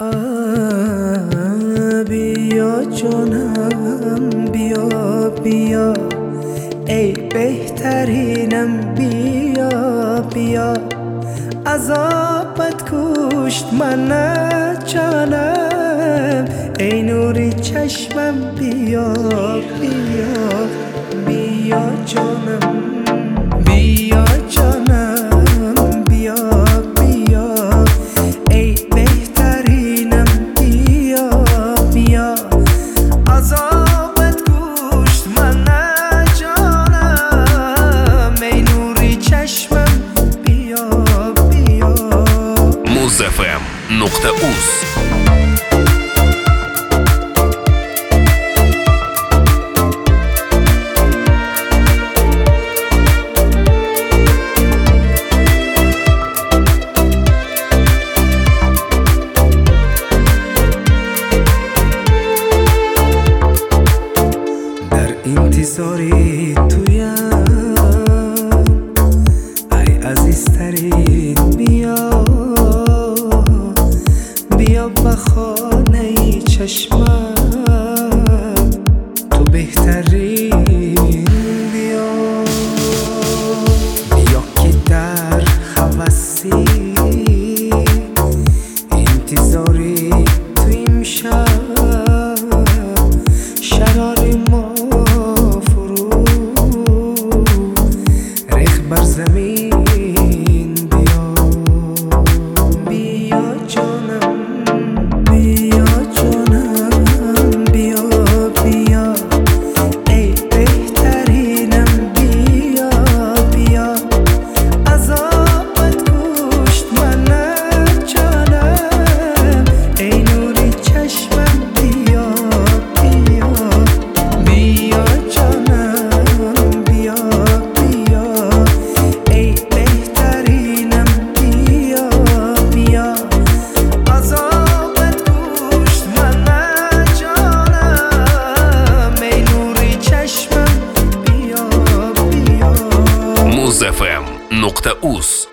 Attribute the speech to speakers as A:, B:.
A: بیا جانم بیا بیا، ای بهترینم بیا بیا. عذابت کشت من نه جانم، ای نوری چشمم بیا بیا. بیا جانم بیا جانم بیا بیا، ای بهترینم بیا بیا. عذابت کشت من نه جانم، ای نوری چشمم بیا بیا.
B: Muzfm.uz
A: انتظاری تویم، ای عزیزترین بیا بیا به خانه چشمم، تو بهترین بیا بیا که در هوسی انتظاری تو امشب شرار ما بر زمین بیا بیا جانم بیا جانم بیا بیا، ای بهترینم بیا بیا. عذابت کشت من نه جانم، ای نوری چشمم بیا بیا. بیا جانم بیا بیا، ای بهترینم بیا بیا. عذابت کشت من نه جانم، ای نوری چشمم بیا بیا.
B: Muzfm.uz